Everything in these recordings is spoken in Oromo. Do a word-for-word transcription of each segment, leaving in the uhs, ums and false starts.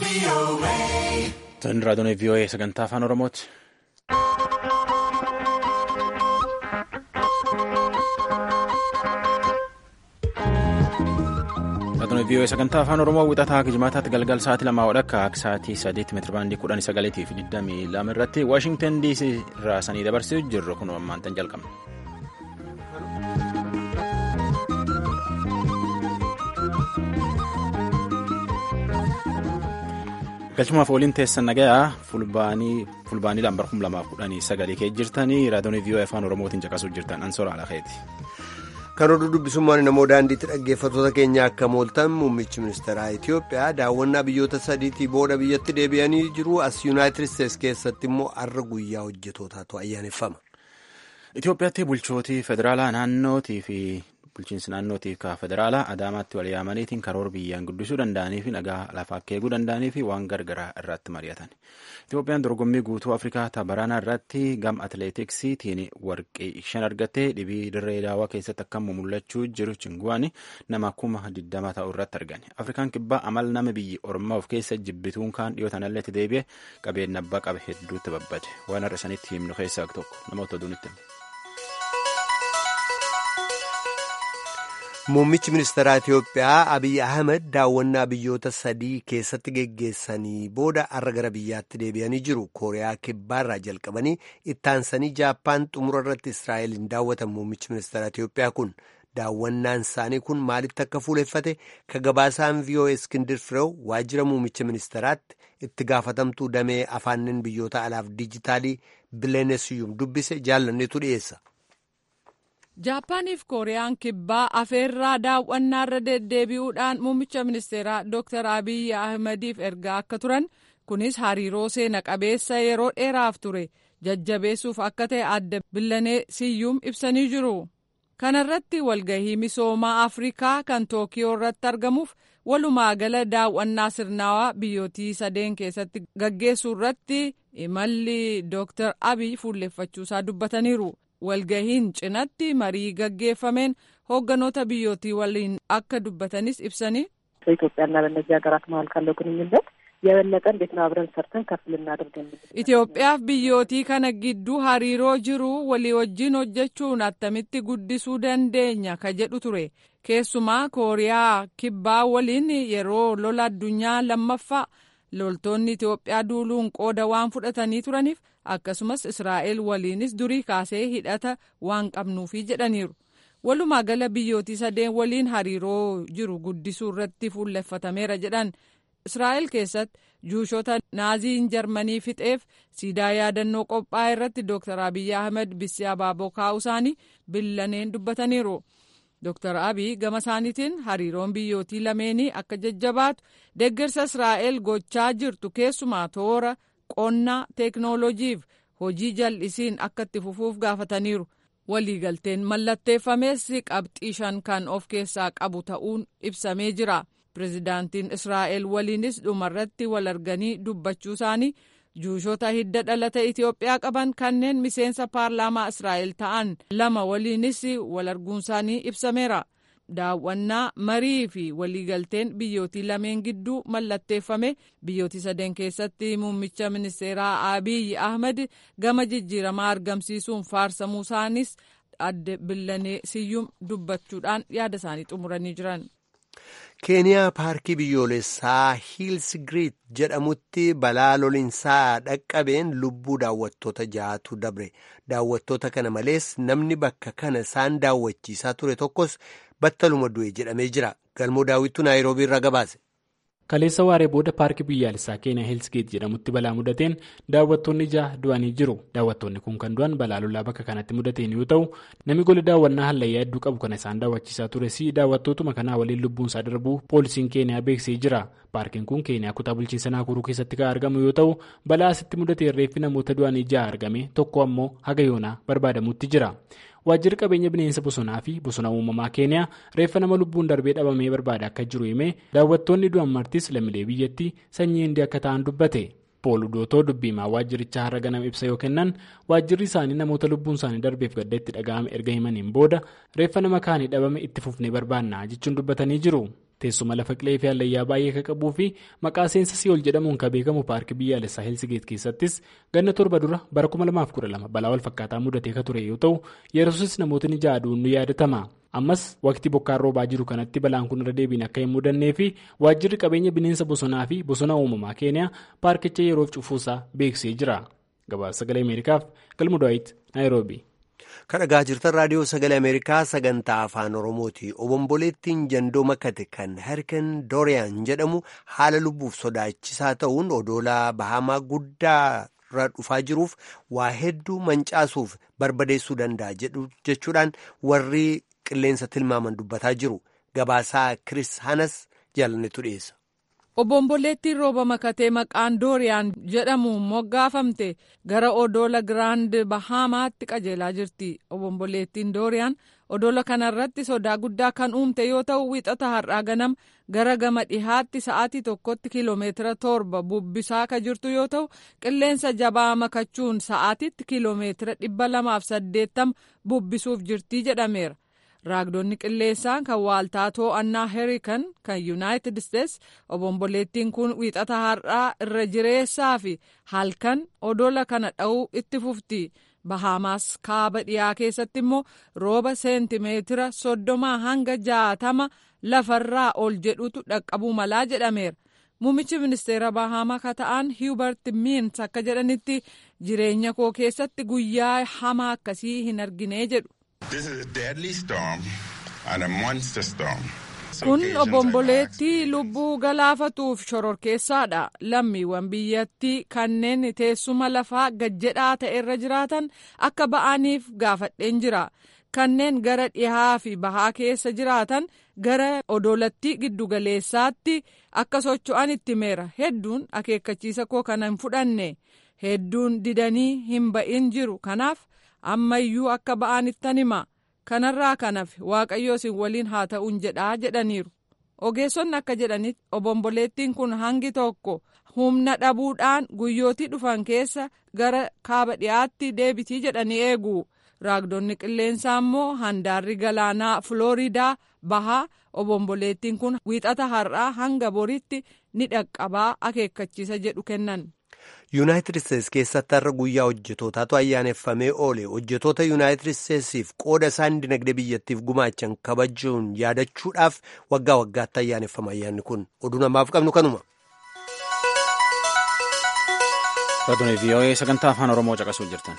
Tun raadiyoon V O A sagantaa afaan Oromooti. Raadiyoon V O A sagantaa afaan Oromoo wixataa Jimaataatti galgal sa'aatii lamaa wadhakka akka sa'aatii sadiitti meetirabaandii kudhanii sagaleetii fi digdamii lama irratti Waashingtan D C irraa sanii dabarsee jirru kun ammaan tan jalqabna. Galchumaaf waliin teessan nagayaa fulbaanii lambar kum lamaaf kudhanii sagalee kee jirtanii raadiyoon V O A afaan Oromootiin caqasuu jirtan ansoora alakeeti. Kan oduu dubbisummaan namoo daandiitti dhaggeeffattoota keenya akka mooltan muummichi ministeeraa Itoophiyaa daawwannaa biyyoota sadiitii booda biyyatti deebi'anii jiru as Yuunaayitid Isteets keessatti immoo har'a guyyaa hojjetootaatu ayyaaneffama. Itoophiyaatti bulchootii federaalaa naannootii fi bulchiinsi naannootiif ka federaalaa Adaamaatti wal yaamaniitiin karoora biyyaan guddisuu danda'anii fi nagaa lafaa akka eeguu danda'anii fi waan gargaraa irratti mari'atan. Itoophiyaan dorgommii guutuu Afrikaa tabaranaa irratti gam atileetiksiitiin warqii shan argattee dhibii dirree daawwaa keessatti akka mul'achuu jiru Chinguwaan nama kuma digdama ta'u irratti argani. Afrikaan kibbaa amal nama biyyi ormaa of keessa jibbituun kaan dhiyootan alleetti deebi'e qabeenya abbaa qabe hedduutti babbade. Waan har'a sanitti himnu keessaa tokko namoota oduunitti. Muummichi ministeeraa Itoophiyaa Abiy Ahmed daawwannaa biyyoota sadii keessatti geggeessanii booda har'a gara biyyaatti deebi'anii jiru. Kooriyaa kibbaarraa jalqabanii ittaansanii Jaappaan xumura irratti Israa'eliin daawwatan muummichi ministeeraa Itoophiyaa kun daawwannaan isaanii kun maalitti akka fuuleffate ka gabaasaan V O A Iskindir Fireew waajjira muummicha ministeeraatti itti gaafatamtuu damee afaaniin biyyoota alaaf dijitaalii Bileenesiyuum dubbise jaallanneetu dhiyeessa. Jaappaaniif Kooriyaan kibbaa afeerraa daawwannaarra deddeebi'uudhaan muummicha ministeeraa Dooktar Abiy Ahmediif ergaa akka turan kunis hariiroo seena qabeessa yeroo dheeraaf ture jajjabeessuuf akka ta'e adda Bileenesiyuum ibsanii jiru. Kana irratti walgahii misoomaa Afrikaa kan Tookiyoo irratti argamuuf walumaa gala daawwannaa sirnaawaa biyyootii sadeen keessatti gaggeessuu irratti imalli Dooktar Abiy fuulleffachuusaa dubbataniiru. Walgahiin cinatti marii gaggeeffameen hoogganoota biyyootii waliin akka dubbatanis ibsanii በኢትዮጵያና በእነዚህ ሀገራት መሀል ካለው ግንኙነት የበለጠ እንዴት ነው አብረን ሰርተን ከፍ ልናደርግ የሚችል Itoophiyaaf biyyootii kana gidduu hariiroo jiru walii wajjin hojjechuun attamitti guddisuu dandeenya ka jedhu ture. Keessumaa Kooriyaa kibbaa waliin yeroo lola addunyaa lammaffaa loltoonni Itoophiyaa duuluun qooda waan fudhatanii turaniif akkasumas Israa'el waliinis durii kaasee hidhata waan qabnuufi jedhaniiru. Walumaa gala biyyootii sadeen waliin hariiroo jiru guddisuu irratti fuulleffatameera jedhan. Israa'el keessatti juushota naaziin Jarmanii fixeef siidaa yaadannoo qophaa'e irratti Dooktar Abiy Ahmed bisii abaaboo kaa'uu isaanii billaneen dubbataniiru. Dooktar Abiy gama isaaniitiin hariiroon biyyootii lameenii akka jajjabaatu deeggarsa Israa'el gochaa jirtu keessumaa toora qonnaa teeknooloojiif hojii jal'isiin akka itti fufuuf gaafataniiru. Waliigalteen mallatteeffames qabxii shan kan of keessaa qabu ta'uun ibsamee jira. Pireezidaantiin Israa'el waliinis dhumarratti wal arganii dubbachuu isaanii juushota hidda dhalata Itoophiyaa qaban kanneen miseensa paarlaamaa Israa'el ta'an lama waliinis wal arguun isaanii ibsameera. Daawwannaa marii fi waliigalteen biyyootii lameen gidduu mallatteeffame biyyootii sadeen keessatti muummicha ministeeraa Abiy Ahmed gama jijjiiramaa argamsiisuun faarsamuu isaanis adde Bileenesiyuum dubbachuudhaan yaada isaanii xumuranii jiran. Keeniyaa paarkii biyyoolessaa Hiilsigiriit jedhamutti balaa lolinsaa dhaqqabeen lubbuu daawwattoota ja'atu dabre. Daawwattoota kana malees namni bakka kana isaan daawwachiisaa ture tokkos battaluma du'e jedhamee jira. Galmoo daawwittuu Naayiroobii irraa gabaase. Kaleessa waaree booda paarkii biyyaalessaa Keeniyaa Hiilsigiriit jedhamutti balaa mudateen daawwattoonni ja'a du'anii jiru. Daawwattoonni kun kan du'an balaa lolaa bakka kanatti mudateen yoo ta'u namni gola daawwannaa hallayyaa hedduu qabu kana isaan daawwachiisaa tures daawwattootuma kanaa waliin lubbuunsaa darbuu poolisiin Keeniyaa beeksisee jira. Paarkiin kun Keeniyaa kutaa bulchiinsa Naakuruu keessatti kan argamu yoo ta'u balaa asitti mudateen reeffi namoota du'anii ja'a argame tokko ammoo haga yoonaa barbaadamutti jira. Waajjirri qabeenya bineensa bosonaa fi bosona uumamaa Keeniyaa reeffa nama lubbuun darbee dhabamee barbaada akka jiru himee daawwattoonni du'an martis lammiilee biyyattii sanyii hindii akka ta'an dubbate. Pool Udootoo dubbiimaa waajjirichaa har'a ganama ibsa yoo kennan waajjirri isaanii namoota lubbuun isaanii darbeef gadda itti dhaga'ame erga himaniin booda reeffa nama kaanii dhabame itti fufnee barbaannaa jechuun dubbatanii jiru. Teessuma lafa qilee fi hallayyaa baay'ee kan qabuu fi maqaa seensa Siyool jedhamuun kan beekamu paarkii biyyaalessaa Heelsigeet keessattis ganna torba dura bara kuma lamaaf kudha lama balaa wal fakkaataa mudatee kan ture yoo ta'u yeroosis namootni ja'a du'uun ni yaadatama. Ammas waqtii bokkaan roobaa jiru kanatti balaan kun irra deebiin akka hin mudannee fi waajjirri qabeenya bineensa bosonaa fi bosona uumamaa Keeniyaa paarkicha yeroof cufuusaa beeksisee jira. Gabaasa Sagalee Ameerikaaf Galma Daawit Naayiroobii. Kan dhagaa jirtan raadiyoo Sagalee Ameerikaa sagantaa afaan Oromooti. Obomboleettiin jandoo makate kan Hurricane Dorian jedhamu haala lubbuuf sodaachisaa ta'uun odoolaa bahamaa guddaa irra dhufaa jiruuf waa hedduu mancaasuuf barbadeessuu danda'a jechuudhaan warri qilleensa tilmaaman dubbataa jiru. Gabaasaa Chris Hanas jaalannetu dhiyeessa. Obomboleettiin rooba makatee maqaan Dooriyaan jedhamuun moggaafamte gara odoola Giraand Bahaamaatti qajeelaa jirti. Obomboleettiin Dooriyaan odoola kanarratti sodaa guddaa kan uumte yoo ta'u wiixata har'aa ganam gara gama dhihaatti sa'aatii tokkotti kiiloomeetira torba bubbisaa ka jirtu yoo ta'u qilleensa jabaa makachuun sa'aatitti kiiloomeetira dhibba lamaaf saddeettama bubbisuuf jirti jedhameera. Raagdonni qilleensaan kan waaltaa to'annaa Hurricane kan Yuunaayitid Isteets obomboleettiin kun wiixata har'aa irra jireessaa fi halkan odoola kana dha'uu itti fufti. Bahaamaas kaaba dhiyaa keessatti immoo rooba seentimeetira soddomaa hanga jaatama lafarraa ol jedhutu dhaqqabuu malaa jedhameera. Muummichi ministeera Bahaamaa ka ta'an Hubert Minns akka jedhanitti jireenya koo keessatti guyyaa hamaa akkasii hin argine jedhu. Kun obomboleettii lubbuu galaafatuuf shororkeessaadha. Lammiiwwan biyyattii kanneen teessuma lafaa gajjedhaa ta'e irra jiraatan akka ba'aniif gaafadheen jira. Kanneen gara dhihaa fi bahaa keessa jiraatan gara odoolattii giddugaleessaatti akka socho'an itti meera. Hedduun akeekkachiisa koo kana hin fudhanne. Hedduun didanii hin ba'in jiru. Kanaaf ammayyuu akka ba'anittan hima. Kanarraa kanaaf waaqayyo isin waliin haa ta'uun jedhaa jedhaniiru. Ogeessonni akka jedhanitti obomboleettiin kun hangi tokko humna dhabuudhaan guyyootii dhufan keessa gara kaaba dhiyaatti deebitii jedhanii eegu. Raagdonni qilleensaa immoo handaarri galaanaa Filooriidaa bahaa obomboleettiin kun wiixata har'aa hanga boritti ni dhaqqabaa akeekkachiisa jedhu kennan. Yuunaayitid Isteets keessatti har'a guyyaa hojjetootaatu ayyaaneffamee oole. Hojjetoota Yuunaayitid Isteetsiif qooda isaan dinagdee biyyattiif gumaachan kabajuun yaadachuudhaaf waggaa waggaatti ayyaaneffama ayyaanni kun. Oduu namaaf qabnu kanuma. Raadiyoo V O A sagantaa afaan Oromoo caqasuu jirtan.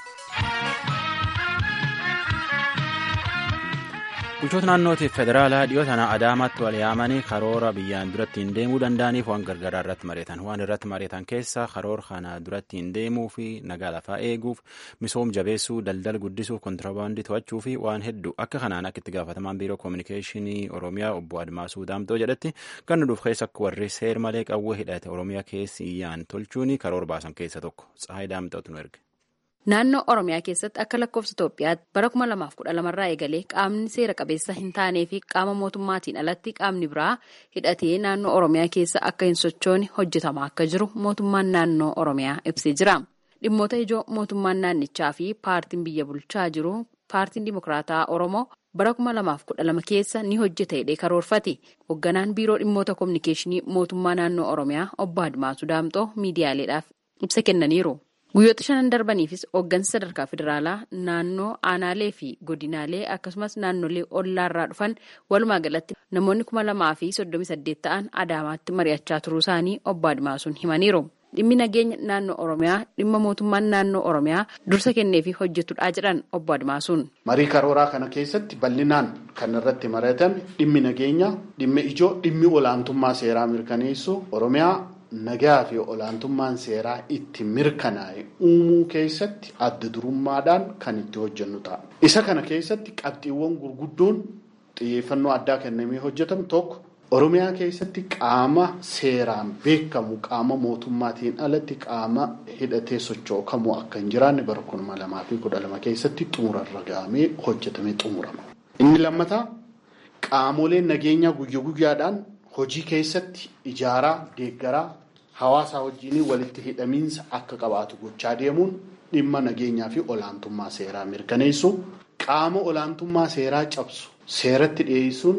Bulchoota naannootiif federaalaa dhiyoo tana Adaamaatti wal yaamanii karoora biyyaan duratti hin deemuu danda'aniif waan gargaaraa irratti mari'atan. Waan irratti mari'atan keessa karoora kana duratti hin deemuu fi nagaa lafaa eeguuf, misooma jabeessuu, daldala guddisuuf, kontiraabaandii to'achuu fi waan hedduu akka kanaan akka itti gaafatamaan biiroo koominikeeshinii Oromiyaa obbo Admaasuu Daamtoo jedhetti kan nu dhuuf keessa akka warri seer malee qawwee hidhate Oromiyaa keessi iyyaan tolchuun karoora baasan keessa tokko. Tsahaay Daamtootu nu erge. Naannoo Oromiyaa keessatti akka lakkoofsa Itoophiyaatti bara kuma lamaaf kudha lamarraa eegalee qaamni seera qabeessa hin taanee fi qaama mootummaatiin alatti qaamni biraa hidhatee naannoo Oromiyaa keessa akka hin sochoone hojjetamaa akka jiru mootummaan naannoo Oromiyaa ibsee jira. Dhimmoota ijoo mootummaan naannichaa fi paartiin biyya bulchaa jiru paartiin Dimokiraataa Oromoo bara kuma lamaaf kudha lama keessa ni hojjeta jedhee karoorfate. Hoogganaan biiroo dhimmoota koominikeeshinii mootummaa naannoo Oromiyaa obbo Admaasuu Daamtoo miidiyaaleedhaaf ibsa kennaniiru. Guyyoota shanan darbaniifis hooggansa sadarkaa federaalaa naannoo aanaalee fi godinaalee akkasumas naannolee ollaarraa dhufan walumaa galatti namoonni kuma lamaa fi soddomii saddeet ta'an Adaamaatti mari'achaa turuu isaanii obbo Admaasuun himaniiru. Dhimmi nageenya naannoo Oromiyaa dhimma mootummaan naannoo Oromiyaa dursa kennee fi hojjetudhaa jedhan obbo Admaasuun. Marii karooraa kana keessatti bal'inaan kan irratti mari'atame dhimmi nageenya, dhimmi ijoo, dhimmi olaantummaa seeraa mirkaneessuu Oromiyaa. Nagaa fi olaantummaan seeraa itti mirkanaa'e uumuu keessatti adda durummaadhaan kan itti hojjennu ta'a. Isa kana keessatti qabxiiwwan gurguddoon xiyyeeffannoo addaa kennamee hojjetamu tokko Oromiyaa keessatti qaama seeraan beekamu qaama mootummaatiin alatti qaama hidhatee socho'u kamuu akka hin jiraanne bara kuma lamaa fi kudha lama keessatti xumurarra gahamee hojjetamee xumurama. Inni lammataa qaamoleen nageenyaa guyyaa guyyaadhaan hojii keessatti ijaaraa deeggaraa hawaasa wajjin walitti hidhamiinsa akka qabaatu gochaa deemuun dhimma nageenyaa fi olaantummaa seeraa mirkaneessu qaama olaantummaa seeraa cabsu seeratti dhiyeessuun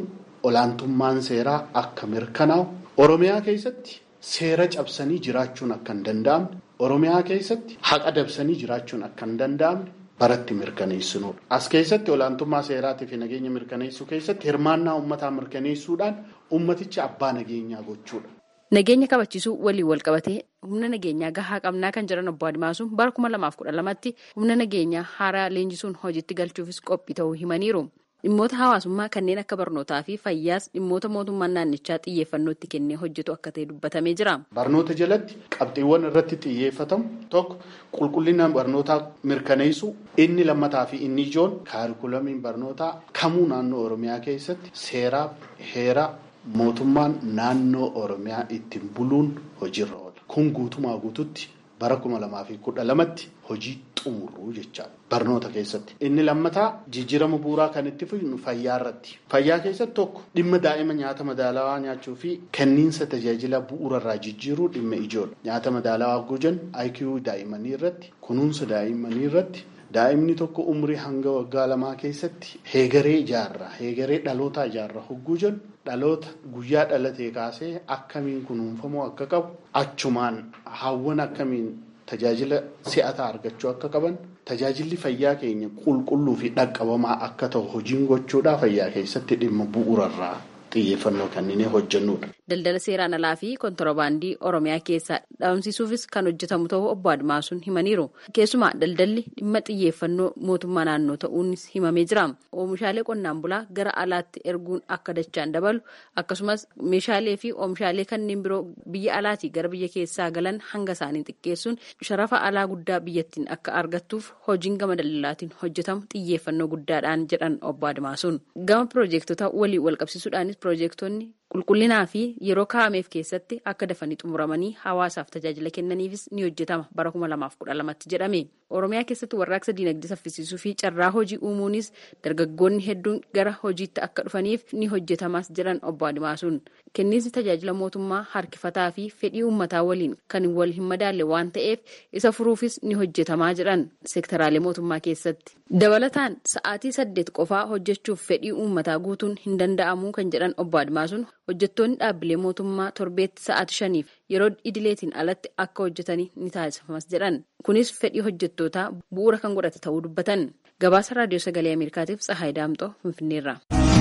olaantummaan seeraa akka mirkanaa'u Oromiyaa keessatti seera cabsanii jiraachuun akka hin danda'amne Oromiyaa keessatti haqa dabsanii jiraachuun akka hin danda'amne baratti mirkaneessinudha. As keessatti olaantummaa seeraatii fi nageenya mirkaneessuu keessatti hirmaannaa uummataa mirkaneessuudhaan uummaticha abbaa nageenyaa gochuudha. Nageenya kabachiisuu waliin wal qabatee humna nageenyaa gahaa qabnaa kan jiran obbo Adimaasuun bara kuma lamaaf kudha lamatti humna nageenyaa haaraa leenjisuun hojiitti galchuufis qophii ta'uu himaniiru. Dhimmoota hawaasummaa kanneen akka barnootaa fi fayyaas dhimmoota mootummaan naannichaa xiyyeeffannootti kennee hojjetu akka ta'e dubbatamee jira. Barnoota jalatti qabxiiwwan irratti xiyyeeffatamu tokko qulqullina barnootaa mirkaneessuu, inni lammataa fi inni ijoon kaarikulamiin barnootaa kamuu naannoo Oromiyaa keessatti seeraa heeraa mootummaan naannoo Oromiyaa ittiin buluun hojiirra oola. Kun guutumaa guututti bara kuma lamaa fi kudha lamatti hojii xumuruu jechaadha. Barnoota keessatti. Inni lammataa jijjiirama bu'uuraa kan itti fufnu fayyaa irratti. Fayyaa keessatti tokko dhimma daa'ima nyaata madaalawaa nyaachuu fi kenniinsa tajaajila bu'uurarraa jijjiiruu dhimma ijoodha. Nyaata madaalawaa gujan I Q daa'imanii irratti, kunuunsa daa'imanii irratti. Daa'imni tokko umrii hanga waggaa lamaa keessatti heegaree ijaarra heegaree dhalootaa ijaarra hogguu jennu dhaloota guyyaa dhalatee kaasee akkamiin kunuunfamuu akka qabu achumaan hawwan akkamiin tajaajila si'ataa argachuu akka qaban tajaajilli fayyaa keenya qulqulluu fi dhaqqabamaa akka ta'u hojiin gochuudhaa fayyaa keessatti dhimma bu'uurarraa xiyyeeffannoo kanneen hojjennudha. Daldala seeraan alaa fi kontoroobaandii Oromiyaa keessaa dhabamsiisuufis kan hojjetamu ta'uu obbo Adimaasuun himaniiru. Keessumaa daldalli dhimma xiyyeeffannoo mootummaa naannoo ta'uunis himamee jira. Oomishaalee qonnaan bulaa gara alaatti erguun akka dachaan dabalu akkasumas meeshaalee fi oomishaalee kanneen biroo biyya alaatii gara biyya keessaa galan hanga isaanii xiqqeessuun sharafa alaa guddaa biyyattiin akka argattuuf hojiin gama daldalaatiin hojjetamu xiyyeeffannoo guddaadhaan jedhan obbo Adimaasuun. Gama piroojeektota walii wal qabsiisuudhaanis piroojeektonni qulqullinaa fi yeroo kaa'ameef keessatti akka dafanii xumuramanii hawaasaaf tajaajila kennaniifis ni hojjetama bara kuma lamaaf kudha lamatti jedhame. Oromiyaa keessatti warraaqsa diinagdee saffisiisuu fi carraa hojii uumuunis dargaggoonni hedduun gara hojiitti akka dhufaniif ni hojjetamas jedhan obbo Adimaasuun. Kenniinsi tajaajila mootummaa harkifataa fi fedhii uummataa waliin kan wal hin madaalle waan ta'eef isa furuufis ni hojjetamaa jedhan seektaraalee mootummaa keessatti. Dabalataan sa'aatii saddeet qofaa hojjechuuf fedhii uummataa guutuun hin danda'amu kan jedhan obbo Adimaasuun hojjettoonni dhaabbilee mootummaa torbeetti sa'aatii shaniif yeroo idileetiin alatti akka hojjetanii ni taasifamas jedhan. Kunis fedhii hojjettootaa bu'uura kan godhate ta'uu dubbatan. Gabaasa raadiyoo sagalee Ameerikaatiif Tsahaay Daamxoo Finfinneerraa.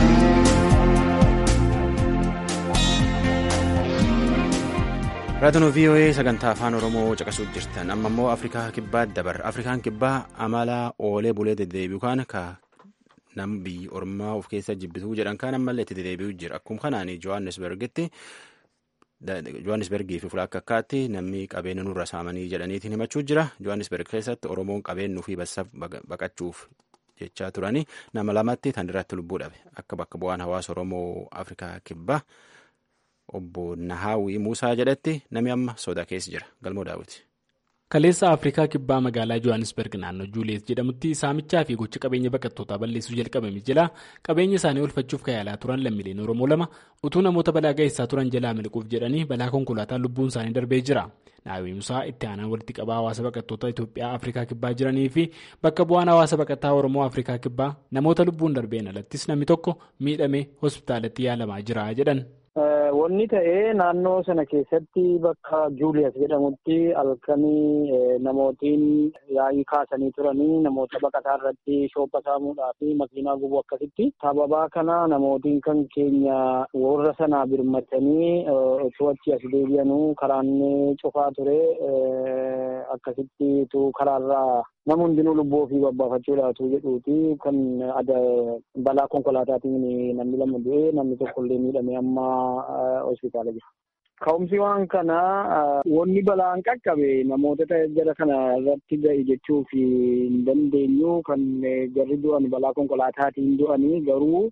Raadiyoo V O A sagantaa afaan Oromoo caqasuuf jirtan amma immoo Afrikaa kibbaa dabarra. Afrikaan kibbaa amala oolee bulee deddeebi'u kan nam biyyi ormaa of keessa jibbituu jedhan kan ammallee itti deddeebi'u jira. Akkuma kanaan Johannesburgitti Johannesburgii fi fuula akka akkaatti namni qabeenya nurra saamanii jedhaniitiin himachuu jira. Johannesburg keessatti Oromoon qabeenyuu fi baqachuuf jechaa turanii nama lamatti tan irratti lubbuu dhabe. Akka bakka bu'aan hawaasa Oromoo Afrikaa kibbaa obbo Nahaawii Muusaa jedhetti namni amma sodaa keessa jira. Galmoo daawwiti. Kaleessa Afrikaa kibbaa magaalaa Johannesburg naannoo Juuliyeet jedhamutti saamichaa fi gocha qabeenya baqattootaa balleessuu jalqabame jira. Qabeenya isaanii oolfachuuf yaalaa turan lammiileen Oromoo lama utuu namoota balaa geessaa turan jalaa miliquuf jedhanii balaa konkolaataan lubbuun isaanii darbee jira. Nahaawii Muusaa itti aanaan walitti qabaa hawaasa baqattoota Itoophiyaa Afrikaa kibbaa jiranii fi bakka bu'aan hawaasa baqataa Oromoo Afrikaa kibbaa namoota lubbuun darbeen alattis namni tokko miidhamee hospitaalatti yaalamaa jira jedhan. Wanni ta'ee naannoo sana keessatti bakka Juuliyas jedhamutti halkanii namootiin yaa'ii kaasanii turanii namoota baqataa irratti shoopha saamuudhaa fi makiinaa gubuu akkasitti. Sababaa kana namootiin kan keenya warra sanaa birmatanii osoo achi as deebi'anuu karaan cufaa ture akkasittitu karaarraa nama hundinuu lubbuu ofii babbaafachuudhaatu jedhuuti kan balaa konkolaataatiin namni lama du'ee namni tokkollee miidhamee amma hospitaala jira. Ka'umsi waan kana wanni balaan qaqqabe namoota jara kana irratti ga'e jechuuf hin dandeenyu kan jarri du'an balaa konkolaataatiin du'anii garuu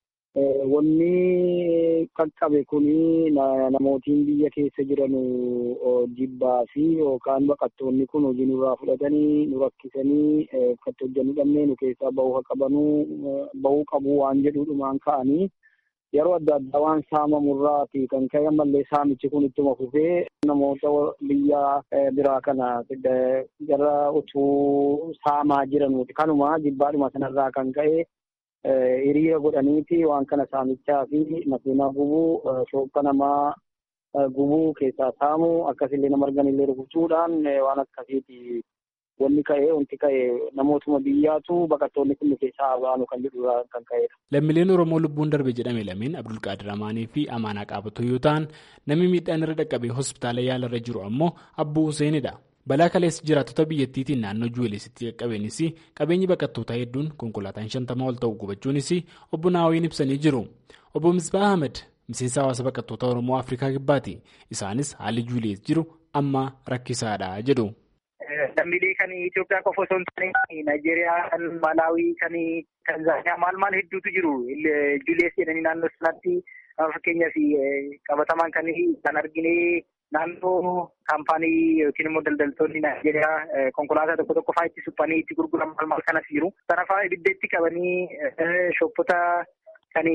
wanni qaqqabe kuni namootiin biyya keessa jiran jibbaa fi yookaan baqattoonni kun hojii nurraa fudhatanii nu rakkisanii akkatti hojjennu dhabnee nu keessaa bahuu qabanuu bahuu qabu waan jedhuudhumaan ka'anii yeroo adda addaa waan saamamurraati kan ka'e ammallee saamichi kun ittuma fufee namoota biyya biraa kana gara utuu saamaa jiranuuti kanuma jibbaadhuma sanarraa kan ka'e hiriira godhaniiti waan kana saamichaa fi makiinaa gubuu shoppa namaa gubuu keessaa saamu akkasillee nama arganillee rukutuudhaan waan akkasiiti wanni ka'ee wanti ka'ee namootuma biyyaatu baqattoonni kun keessaa baanu kan jedhu kan ka'edha. Lammiileen Oromoo lubbuun darbe jedhame lameen Abdulqaadir Amaanii fi Amaanaa Qaabatu yoo ta'an namni miidhaan irra dhaqqabee hospitaala yaalarra jiru ammoo Abbuu Huseenidha. Balaa kaleessa jiraattota biyyattiitiin naannoo Juweleesitti qaqqabeenis qabeenyi baqattootaa hedduun konkolaataan shantamaa ol ta'u gubachuunis obbo Naawiin ibsanii jiru. Obbo Misbaa Ahmed miseensa hawaasa baqattoota Oromoo Afrikaa Kibbaati. Isaanis haalli Juwelees jiru amma rakkisaadha jedhu. Lammiilee kan Itoophiyaa qofa osoo hin taane Naayijeeriyaa, kan Maalaawii, kan Tanzaaniyaa maal maal hedduutu jiru. Juwelees jedhanii naannoo sanaatti fakkeenyaaf qabatamaan kan kan argine naannoo kaampaanii yookiin immoo daldaltoonni Naayijeeriyaa konkolaataa tokko tokko fa'aa itti suphanii itti gurguran maal maal kanas jiru. Sana fa'aa ibidda itti qabanii shoppota kan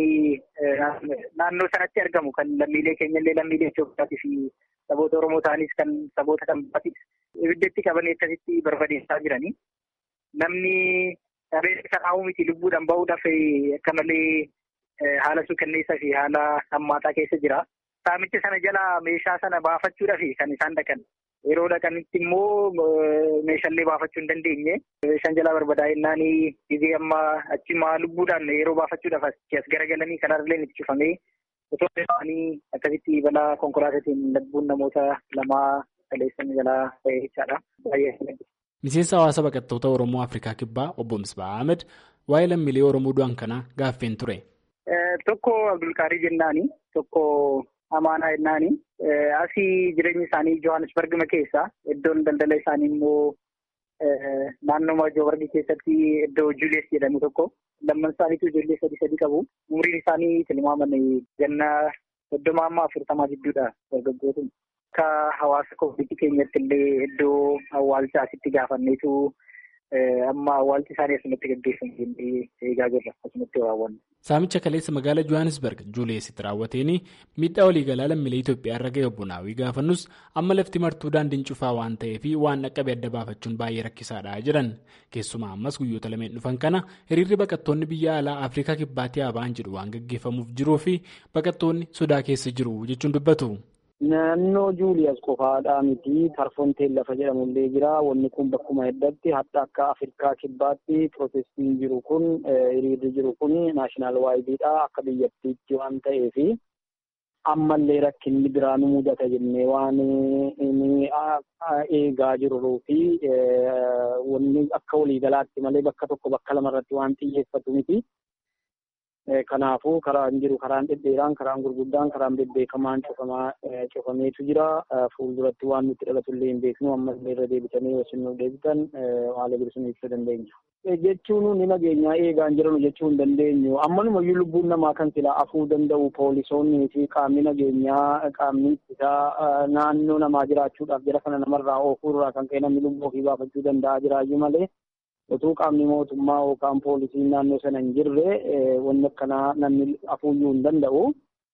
naannoo sanatti argamu kan lammiilee keenyallee lammiilee Itoophiyaatii fi saboota Oromoo ta'anis kan saboota kan biraatis ibidda itti qabanii akkasitti barbadeessaa jiranii. Namni qabeenya sanaa miti lubbuudhaan bahuudhaaf akka malee haala suukanneessaa fi haala hammaataa keessa jira. Saamicha sana jala meeshaa sana baafachuudhaaf kan isaan dhaqan. Yeroo dhaqanitti immoo meeshaalee baafachuu hin dandeenye. Meeshaan jalaa barbadaa'inaan gizee amma achimaa lubbuudhaan yeroo baafachuudhaaf as garagalanii karaarlee itti cufamee otoo isaanii akkasitti balaa konkolaataatiin lubbuun namoota lamaa kaleessan jalaa ta'e jechaadha. Miseensa hawaasa baqattoota Oromoo Afrikaa Kibbaa obbo Misbaa Ahmed waa'ee lammiilee Oromoo du'an kanaa gaaffeen ture. Tokko Abdulqaadir jennaani, tokko Amaanaa jennaani. Asii jireenyi isaanii Johannesburg keessa, iddoon daldala isaanii immoo naannoo Johannesburg keessatti iddoo Julius jedhamu tokko. Lamman isaaniitu ijoollee sadii sadii qabu. Umriin isaanii tilmaaman ganna soddoma amma afurtamaa gidduudha dargaggootni. Akka hawaasa koofiitti keenyatti illee iddoo awwaalchaa asitti gaafanneetu amma awwaalchi isaanii asumatti gaggeeffamu jennee eegaa jirra asumatti raawwanne. Saamicha kaleessa magaalaa Johannesburg Juuleesitti raawwateen miidhaa waliigalaa lammiilee Itoophiyaa irra ga'e obbo Naawii gaafannus amma lafti martuu daandiin cufaa waan ta'eef waan dhaqqabe adda baafachuun baay'ee rakkisaadha jedhan. Keessumaa ammas guyyoota lameen dhufan kana hiriirri baqattoonni biyya alaa Afrikaa Kibbaatii Abaan jedhu waan gaggeeffamuuf jiruu fi baqattoonni sodaa keessa jiru jechuun dubbatu. Naannoo Juuliyas qofaadhaa miti Tarfoonteen lafa jedhamullee jira. Wanni kun bakkuma heddatti hatta akka Afrikaa Kibbaatti pirootestiin jiru kun hiriirri jiru kun naashinaal waayidiidha akka biyyattiitti waan ta'eef ammallee rakkinni biraa nu mudata jennee waan inni eegaa jiruu fi wanni akka waliigalaatti malee bakka tokko bakka lamarratti waan xiyyeeffatu miti. Kanaafuu karaan jiru karaan dhedheeraan karaan gurguddaan karaan bebbeekamaan cufamaa cufameetu jira. Fuulduratti waan nutti dhalatullee hin beeknu ammallee irra deebitanii yoo isin nu deebitan haala bilisuu ibsuu dandeenya. Jechuun ni nageenyaa eegaan jiranu jechuu hin dandeenyu. Ammanumayyuu lubbuun namaa kan silaa afuu danda'u poolisoonnii fi qaamni nageenyaa qaamni isaa naannoo namaa jiraachuudhaaf jira kana namarraa oofuurraa kan ka'e namni lubbuu ofii baafachuu danda'a jiraayyuu malee. Otuu qaamni mootummaa yookaan poolisiin naannoo sana hin jirre wanni akkanaa namni afuuyyuu hin danda'u.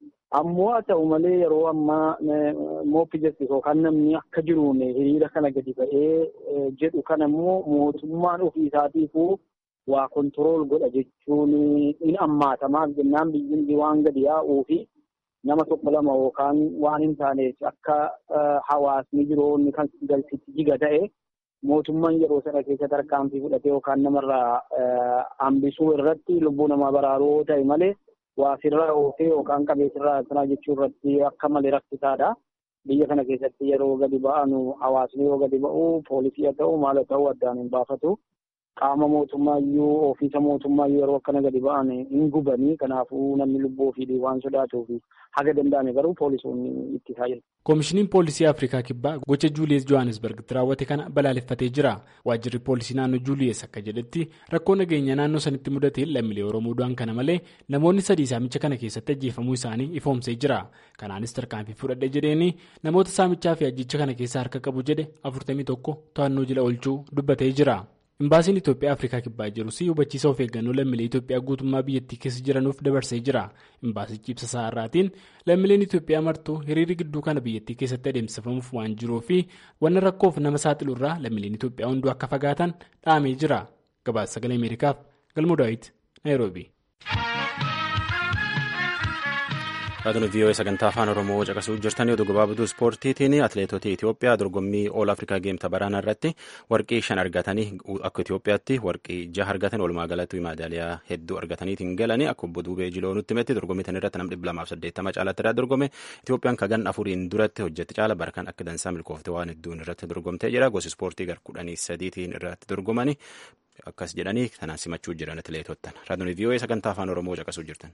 Ammoo haa ta'u malee yeroo ammaa moopi jastis yookaan namni akka jiruun hiriira kana gadi ba'ee jedhu kana immoo mootummaan ofii isaatiifuu waa kontirool godha jechuun in ammaatamaaf jennaan biyyi waan gadi yaa'uu fi nama tokko lama yookaan waan hin taaneef akka hawaasni jiru kan galchitti jiga ta'e. Mootummaan yeroo sana keessa tarkaanfii fudhatee yookaan namarraa hambisuu irratti lubbuu namaa baraaruu ta'e malee waa sirraa oofee yookaan qabeessirraa sanaa jechuu irratti akka malee rakkisaadha. Biyya kana keessatti yeroo gadi ba'anu hawaasni yeroo gadi ba'u poolisii haa ta'u maal haa ta'u addaan hin baafatu. Qaama mootummaayyuu ofiisa mootummaayyuu yeroo akkana gadi ba'an hin gubanii kanaafuu namni lubbuu ofii waan sodaatuuf haga danda'ame garuu poolisoonni ittisaa jiru. Koomishiniin Poolisii Afrikaa Kibbaa gocha Juuliyees Johannesburgitti raawwate kana balaaleffatee jira. Waajjirri poolisii naannoo Juuliyees akka jedhetti rakkoo nageenya naannoo sanitti mudateen lammiilee Oromoo du'an kana malee namoonni sadii saamicha kana keessatti ajjeefamuu isaanii ifoomsee jira. Kanaanis tarkaanfii fudhadhe jedheeni namoota saamichaa fi ajjicha kana keessa harka qabu jedhe afurtamii tokko to'annoo jala oolchuu dubbatee jira. Imbaasiin Itoophiyaa Afrikaa Kibbaa jirus hubachiisa of eeggannoo lammiilee Itoophiyaa guutummaa biyyattii keessa jiranuuf dabarsee jira. Imbaasichi ibsa isaa irraatiin lammiileen Itoophiyaa martuu hiriirri gidduu kana biyyattii keessatti adeemsifamuuf waan jiruu fi wanna rakkoof nama saaxilu irraa lammiileen Itoophiyaa hunduu akka fagaatan dhaamee jira. Gabaasa sagalee Ameerikaaf Galmoo Daawit, Naayiroobii. Raadiyoo V O A sagantaa afaan Oromoo caqasuu jirtan yoo gabaabduu ispoortiitiin atileetota Itoophiyaa dorgommii All Africa Game Baraanaa irratti warqii shan argatanii akka Itoophiyaatti warqii jaha argatan walumaa galatti meedaaliyaa hedduu argataniitiin galanii akka obbo Duubee Jiloo nutti himetti dorgommii tan irratti nam dhibba lamaaf saddeettama caalaatti irraa dorgome Itoophiyaan kagan afuriin duratti hojjetti caala barkan akka dansaa milkoofte waan hedduun irratti dorgomtee jira gosi ispoortii gar kudhanii sadiitiin irratti dorgomanii akkas jedhanii kanaan simachuu jiran atileetottan raadiyoo V O A sagantaa afaan Oromoo caqasuu jirtan.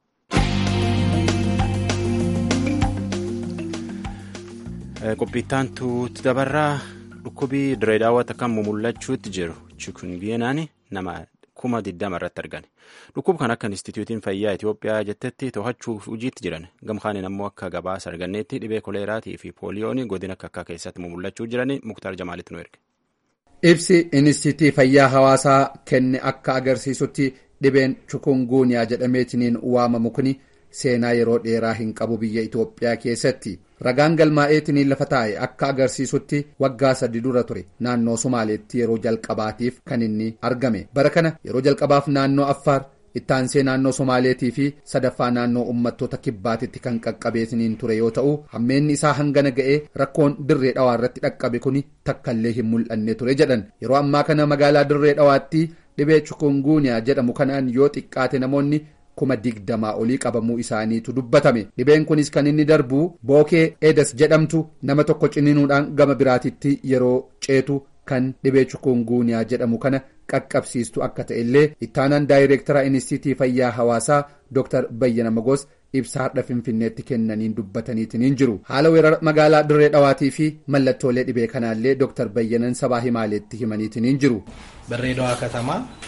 Qophiittaan tuuti dabarraa dhukkubii dirree daawwata kan mumullachuutti jiru chikungunyaan nama kuma digdama irratti argame. Dhukkub kan akka Instituutiin Fayyaa Itoophiyaa jettetti to'achuuf hojiitti jiran gamkaaniin ammoo akka gabaasa arganneetti dhibee koleeraatii fi pooliyoon godina akka akka keessatti mumullachuu jiranii Muktaar Jamaalitti nu erge. Ibsi Instituutii Fayyaa Hawaasaa kenne akka agarsiisutti dhibeen chikungunyaa jedhameetiniin waamamu kuni seenaa yeroo dheeraa hin qabu biyya Itoophiyaa keessatti. Ragaan galmaa'eetiniin lafa taa'e akka agarsiisutti waggaa sadi dura ture naannoo Somaaleetti yeroo jalqabaatiif kan inni argame. Bara kana yeroo jalqabaaf naannoo Affaar ittaansee naannoo Somaaleetii fi sadaffaa naannoo uummattoota kibbaatitti kan qaqqabeetiniin ture yoo ta'u hammeenni isaa hangana ga'ee rakkoon dirree dhawaa irratti dhaqqabe kuni takkallee hin mul'anne ture jedhan. Yeroo ammaa kana magaalaa dirree dhawaatti dhibee chikungunyaa jedhamu kanaan yoo xiqqaate namoonni kuma digdamaa olii qabamuu isaaniitu dubbatame. Dhibeen kunis kan inni darbu bookee eedas jedhamtu nama tokko ciniinuudhaan gama biraatitti yeroo ceetu kan dhibee chikungunyaa jedhamu kana qaqqabsiistu akka ta'e illee ittaanaan daayireektara Instituutii Fayyaa Hawaasaa Dr Bayyana Magos ibsaa har'a Finfinneetti kennaniin dubbataniitiin jiru. Haala weerara magaalaa dirree dhawaatii fi mallattoolee dhibee kanaallee Dr Bayyanan sabaa himaaleetti himaniitiin jiru. በድሬዳዋ ከተማ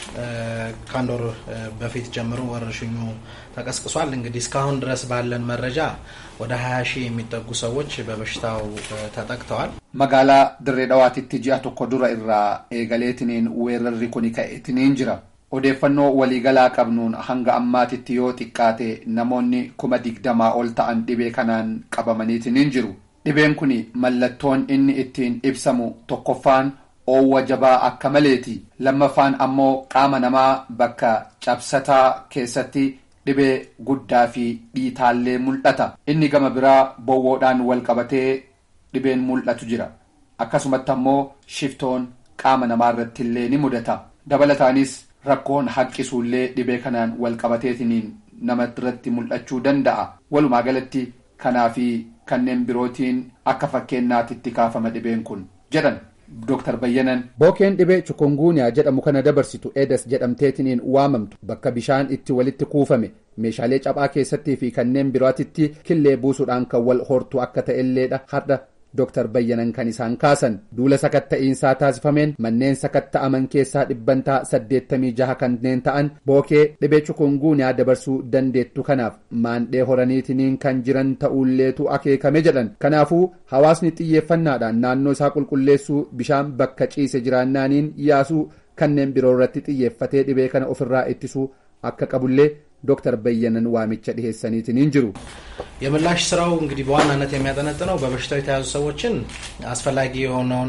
ከአንድ ወር በፊት ጀምሮ ወረርሽኙ ተቀስቅሷል። እንግዲህ እስካሁን ድረስ ባለን መረጃ ወደ ሀያ ሺህ የሚጠጉ ሰዎች በበሽታው ተጠቅተዋል። መጋላ ድሬዳዋቲtti ji'a tokko dura irraa eegaleetiniin weerarri kun ka'eetiniin jira. Odeeffannoo waliigalaa qabnuun hanga ammaatitti yoo xiqqaate namoonni kuma digdamaa ol ta'an dhibee kanaan qabamaniitiniin jiru. Dhibeen kun mallattoon inni ittiin ibsamu tokkoffaan oowwa jabaa akka maleeti. Lammaffaan ammoo qaama namaa bakka cabsataa keessatti dhibee guddaa fi dhiitaallee mul'ata. Inni gama biraa bowwoodhaan wal qabatee dhibeen mul'atu jira. Akkasumatti ammoo shiftoon qaama namaa irratti illee ni mudata. Dabalataanis rakkoon haqqisuullee dhibee kanaan wal qabateetiniin nama irratti mul'achuu danda'a. Walumaa galatti kanaa fi kanneen birootiin akka fakkeenyaatitti kaafama dhibeen kun jedhan Dr Bayyanan. Bookeen dhibee chikungunyaa jedhamu kana dabarsitu eedas jedhamteetiniin waamamtu bakka bishaan itti walitti kuufame meeshaalee caphaa keessattii fi kanneen birootitti killee buusuudhaan kan wal hortu akka ta'elleedha har'a Dr Bayyanan kan isaan kaasan. Duula sakatta'iinsaa taasifameen manneen sakatta'aman keessaa dhibbantaa saddeettamii jaha kanneen ta'an bookee dhibee chikungunyaa dabarsuu dandeettu kanaaf maandhee horaniitiniin kan jiran ta'ulleetu akeekame jedhan. Kanaafuu hawaasni xiyyeeffannaadhaan naannoo isaa qulqulleessuu bishaan bakka ciise jiraannaaniin yaasuu kanneen biroo irratti xiyyeeffatee dhibee kana ofirraa ittisuu akka qabullee ዶክተር በየነን ዋሚቻ ዲሄሰኒትን እንጅሩ የምላሽ ስራው እንግዲህ በዋናነት የሚያጠነጥነው በበሽታው የተያዙ ሰዎችን አስፈላጊ የሆነውን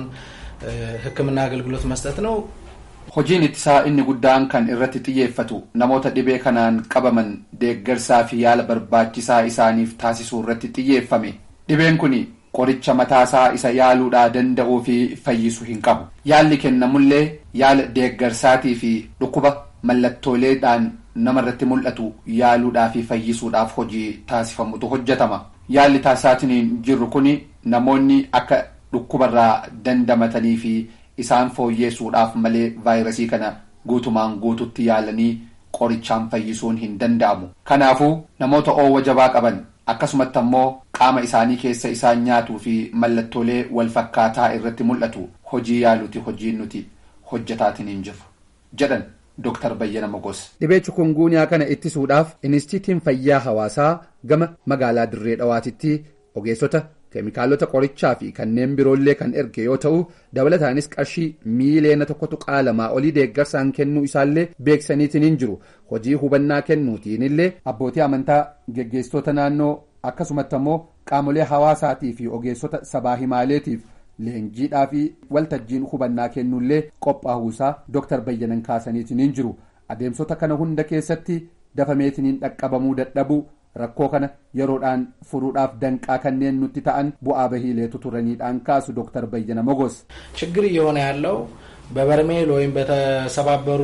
ሕክምና አገልግሎት መስጠት ነው። hojiin ittisaa inni guddaan kan irratti xiyyeeffatu namoota dhibee kanaan qabaman deeggarsaa fi yaala barbaachisaa isaaniif taasisuu irratti xiyyeeffame. Dhibeen kun qoricha mataasaa isa yaaluudhaa danda'uu fi fayyisuu hin qabu. Yaalli kennamullee yaala deeggarsaatii fi dhukkuba mallattooleedhaan nama irratti mul'atu yaaluudhaa fi fayyisuudhaaf hojii taasifamutu hojjetama. Yaalli taasisaatiin jirru kun namoonni akka dhukkubarraa dandamatanii fi isaan fooyyeessuudhaaf malee vaayirasii kana guutumaan guututti yaalanii qorichaan fayyisuun hin danda'amu. Kanaafuu namoota oowwa jabaa qaban akkasumatti ammoo qaama isaanii keessa isaan nyaatuu fi mallattoolee wal fakkaataa irratti mul'atu hojii yaaluuti hojiin nuti hojjetaatiin hin jiru jedhan Dr Bayyana Magos. Dhibee chikungunyaa kana ittisuudhaaf Instituutiin Fayyaa Hawaasaa gama magaalaa Dirree Dhawaatitti ogeessota keemikaalota qorichaa fi kanneen biroollee kan erge yoo ta'u dabalataanis qarshii miiliyoona tokkotu qaalamaa olii deeggarsaan kennuu isaallee beeksaniitiin hin jiru. Hojii hubannaa kennuutiin illee abbootii amantaa geggeessitoota naannoo akkasumatti ammoo qaamolee hawaasaatii fi ogeessota sabaa himaaleetiif leenjiidhaa fi waltajjiin hubannaa kennuullee qophaa'uusaa Dr Bayyanan kaasaniitiin hin jiru. Adeemsota kana hunda keessatti dafameetiniin dhaqqabamuu dadhabuu rakkoo kana yeroodhaan furuudhaaf danqaa kanneen nutti ta'an bu'aa bahiileetu turaniidhaan kaasu ዶክተር በየነ ሞጎስ ችግር እየሆነ ያለው በበርሜል ወይም በተሰባበሩ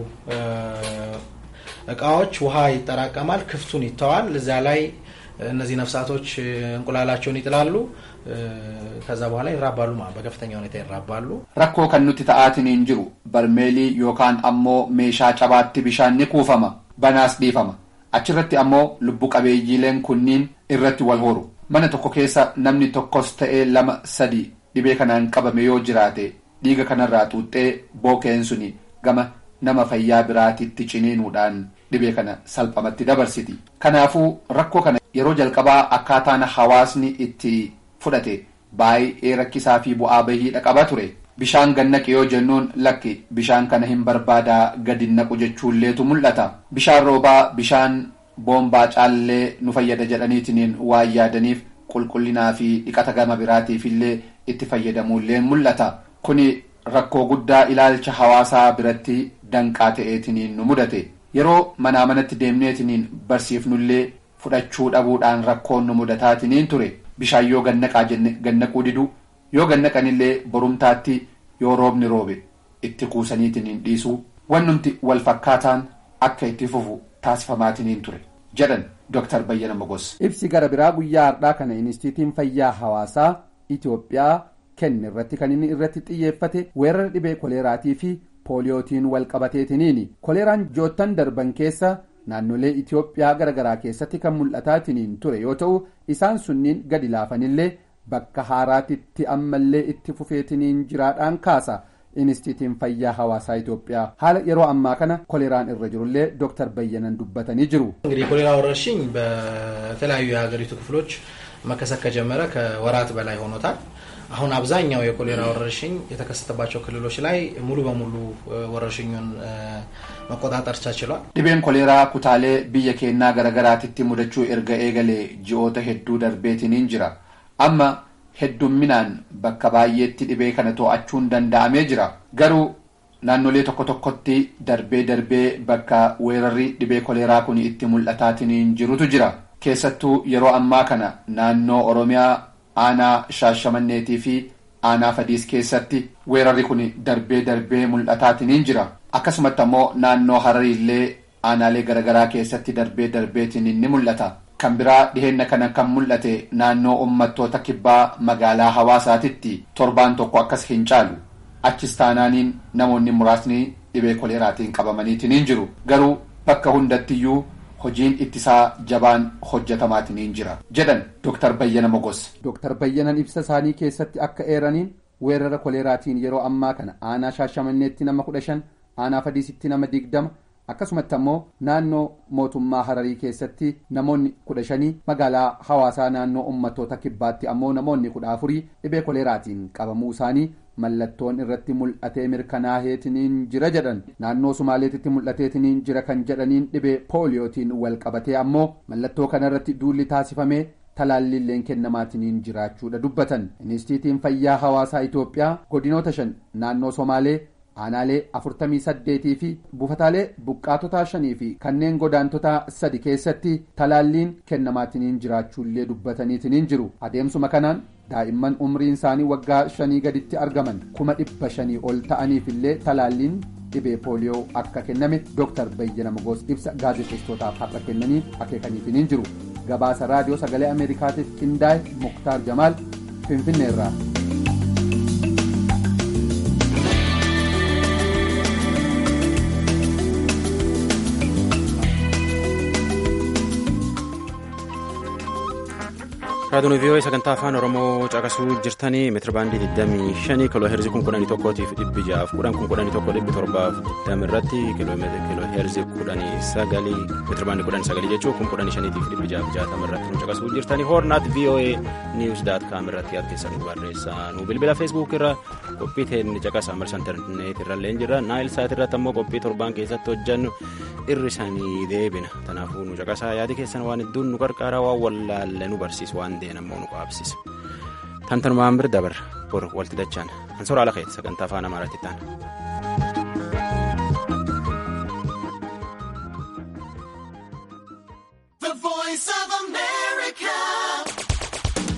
እቃዎች ውሃ ይጠራቀማል፣ ክፍቱን ይተዋል። እዛ ላይ እነዚህ ነፍሳቶች እንቁላላቸውን ይጥላሉ። ከዛ በኋላ ይራባሉ ማለት በከፍተኛ ሁኔታ ይራባሉ። ረኮ ከኑቲ ተአቲኒን ጅሩ በርሜሊ ዮካን አሞ ሜሻ ጨባቲ ቢሻን ኩፈማ በናስ ዲፈማ achirratti ammoo lubbu qabeeyyiileen kunniin irratti wal horu mana tokko keessa namni tokkos ta'ee lama sadi dhibee kanaan qabame yoo jiraate dhiiga kanarraa xuuxxee bookeen suni gama nama fayyaa biraatitti ciniinuudhaan dhibee kana salphamatti dabarsiti. Kanaafuu rakkoo kana yeroo jalqabaa akkaataan hawaasni itti fudhate baay'ee rakkisaa fi bu'aa bahiidha qaba ture. Bishaan gannaqe yoo jennuun lakki bishaan kana hin barbaadaa gadi naqu jechuulleetu mul'ata. Bishaan roobaa bishaan boombaa caallee nu fayyada jedhaniitiin waan yaadaniif qulqullinaa fi dhiqata gama biraatiif illee itti fayyadamuullee mul'ata. Kuni rakkoo guddaa ilaalcha hawaasaa biratti danqaa ta'eetiin nu mudate. Yeroo manaa manatti deemneetiin barsiifnullee fudhachuu dhabuudhaan rakkoon nu mudataatiin ture. Bishaan yoo gannaqaa jenne gannaquu didu. Yoo gannaqanillee borumtaatti yoo roobni roobe itti kuusaniitiin dhiisuu wannumti wal fakkaataan akka itti fufu taasifamaatiin ture jedhan ዶክተር በየነ ሞጎስ. Ibsi gara biraa guyyaa har'aa kana Inistiitiyuutiin Fayyaa Hawaasaa Itoophiyaa kenne irratti kan inni irratti xiyyeeffate weerara dhibee koleeraatii fi pooliyootiin wal qabateetiniini. Koleeraan joottan darban keessa naannolee Itoophiyaa garagaraa keessatti kan mul'ataatiin ture yoo ta'u isaan sunniin gadi laafanillee bakka haaraatitti ammallee itti fufeetiniin jiraadhaan kaasa Inistiitiyuutiin Fayyaa Hawaasaa Itoophiyaa. Haala yeroo ammaa kana koሌራን irra jirullee ዶክተር በየነን ዱበተኒ ጅሩ። እንግዲህ ኮሌራ ወረርሽኝ በተለያዩ የሀገሪቱ ክፍሎች መከሰት ከጀመረ ከወራት በላይ ሆኖታል። አሁን አብዛኛው የኮሌራ ወረርሽኝ የተከሰተባቸው ክልሎች ላይ ሙሉ በሙሉ ወረርሽኙን መቆጣጠር ተችሏል። ዲቤን ኮሌራ ኩታሌ ብየ ኬና ገረገራቲቲ ሙደቹ ኤርገ ኤገሌ ጂኦተ ሄዱ ደርቤቲኒን ጅራ amma heddumminaan bakka baay'eetti dhibee kana to'achuun danda'amee jira. Garuu naannolee tokko tokkotti darbee darbee bakka weerarri dhibee koleeraa kun itti mul'ataatiin jirutu jira. Keessattuu yeroo ammaa kana naannoo Oromiyaa aanaa Shaashamanneetii fi aanaa Fadiis keessatti weerarri kun darbee darbee mul'ataatiin jira. Akkasumatti ammoo naannoo Harariillee aanaalee garagaraa keessatti darbee darbeetiin ni mul'ata. Kan biraa dhiheenna kana kan mul'ate naannoo uummattoota kibbaa magaalaa Hawaasaatitti torbaan tokko akkas hin caalu. Achis taanaaniin namoonni muraasni dhibee koleeraatiin qabamaniitiin jiru. Garuu bakka hundattiyyuu hojiin ittisaa jabaan hojjetamaatiin jira jedhan ዶክተር በየነ ሞጎስ. ዶክተር በየነን ibsa isaanii keessatti akka eeraniin weerara koleeraatiin yeroo ammaa kana aanaa Shaashamanneetti nama kudha shan, aanaa Fadiisitti nama digdama akkasumatti ammoo naannoo mootummaa Hararii keessatti namoonni kudha shanii magaalaa Hawaasaa naannoo uummattoota kibbaatti ammoo namoonni kudha afurii dhibee koleeraatiin qabamuu isaanii mallattoon irratti mul'atee mirkanaa'eetiniin jira jedhan. Naannoo Sumaaleetitti mul'ateetiniin jira kan jedhaniin dhibee pooliyootiin wal qabatee ammoo mallattoo kanarratti duulli taasifamee talaallilleen kennamaatiniin jiraachuudha dubbatan. Inistiitiyuutiin Fayyaa Hawaasaa Itoophiyaa godinoota shan naannoo Somaalee aanaalee afurtamii saddeetii fi buufataalee buqqaatotaa shanii fi kanneen godaantotaa sadi keessatti talaalliin kennamaatiniin jiraachuullee dubbataniitiniin jiru. Adeemsuma kanaan daa'imman umriin isaanii waggaa shanii gaditti argaman kuma dhibba shanii ol ta'aniif illee talaalliin dhibee pooliyoo akka kenname ዶክተር በየነ ሞጎስ ibsa gaazexeessitootaaf har'a kennanii akeekaniitiniin jiru. Gabaasa raadiyoo sagalee Ameerikaatiif qindaa'e Muktaar Jamaal Finfinneerraa. raadiyoon vii'oo'ee sagantaa afaan oromoo caqasuu jirtanii meetira baandii digdamii shanii kiloo heerzii kun kudhanii tokkootiif dhibbi ja'aaf kudhan kun kudhanii tokko dhibbi torbaaf digdami irratti kiloo heerzii kudhanii sagalii meetira baandii kudhanii sagalii jechuun kun kudhanii shaniitiif dhibbi ja'aaf jaatama irratti nu caqasuu jirtanii hoornaat vii'oo'ee niiwus daat kaam irratti yaaddeessan nu barreessaa nu bilbila feesbuuk irra qophii teenya caqasaa marsa intarneet irrallee jira naayil saat irratti ammoo qophii torbaan keessatti hojjannu irrisanii deebina kanaafuu nu caqasaa yaadi keessan waan hedduun nu qarqaaraa waan wallaalle nu barsiisu waan deenammoo nu qaabsisa tantanumaan bir dabar bor walti dachaan ansoora ala keessa sagantaa afaan amaaraatti ta'an.